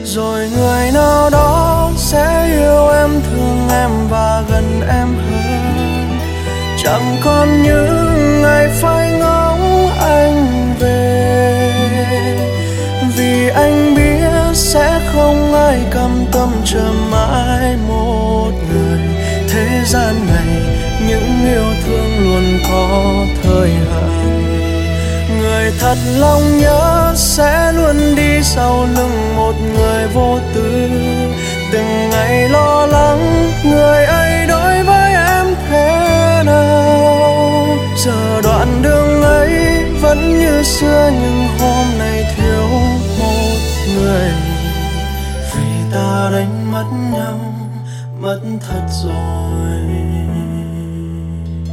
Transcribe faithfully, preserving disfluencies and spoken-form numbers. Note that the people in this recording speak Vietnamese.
Rồi người nào đó sẽ yêu em, thương em và gần em hơn. Chẳng còn những ngày phai ngóng anh về, vì anh biết sẽ không ai cam tâm chờ mãi một người. Thế gian này những yêu thương luôn có thời hạn. Người thật lòng nhớ sẽ luôn đi sau lưng một người vô tư. Từng ngày lo lắng người ấy đối với em thế nào. Giờ đoạn đường ấy vẫn như xưa, nhưng hôm nay thiếu một người. Vì ta đánh mất nhau, mất thật rồi.